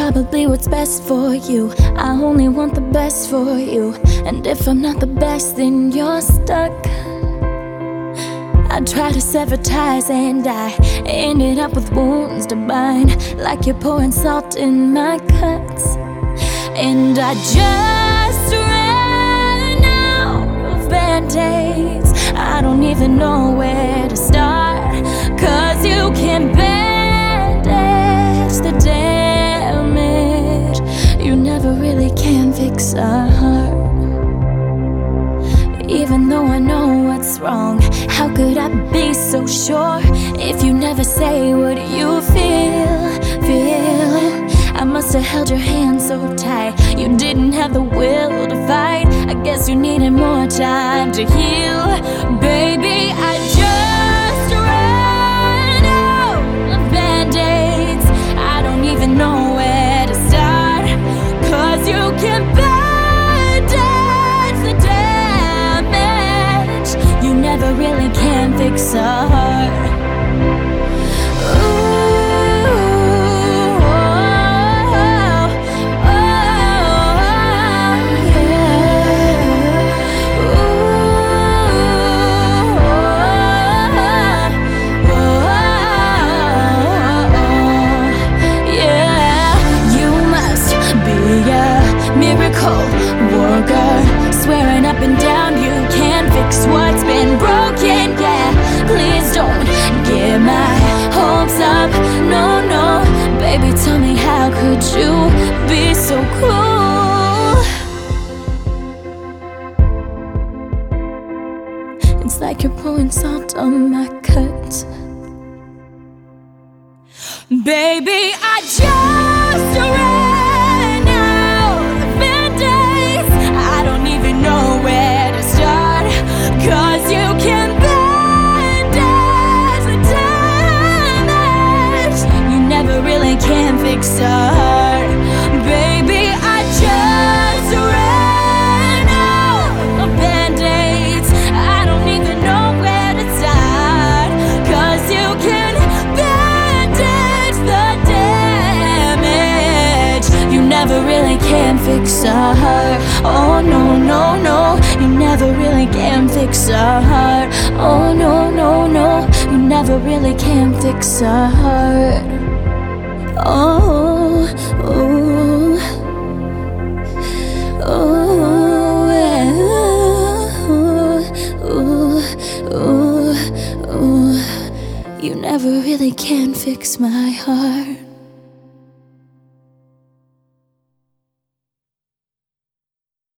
probably what's best for you. I only want the best for you. And if I'm not the best, then you're stuck. I tried to sever ties and I ended up with wounds to bind, like you're pouring salt in my cuts. And I just ran out of band-aids. I don't even know where to start, 'cause you can bandage the damage. You never really can fix a heart. Even though I know what's wrong, how could I be so sure if you never say what you feel? I must have held your hand so tight, you didn't have the will to fight. I guess you needed more time to heal. Baby, I just ran out of band-aids. I don't even know where to start, 'cause you can bandage the damage. You never really can fix a heart. Miracle worker, swearing up and down you can fix what's been broken. Yeah, please don't get my hopes up. No, no, baby, tell me, how could you be so cruel? It's like you're pouring salt on my cut. Baby, I just ran out of band-aids. I don't even know where to start, 'cause you can bandage the damage. You never really can fix a heart. Baby, I just ran out of band-aids. I don't even know where to start, 'cause you can bandage the damage. You never really can fix a heart. Oh no, no, no, you never really can fix a heart. Oh no, no, no, you never really can fix a heart. Oh, oh, oh, oh, oh, oh. You never really can fix my heart.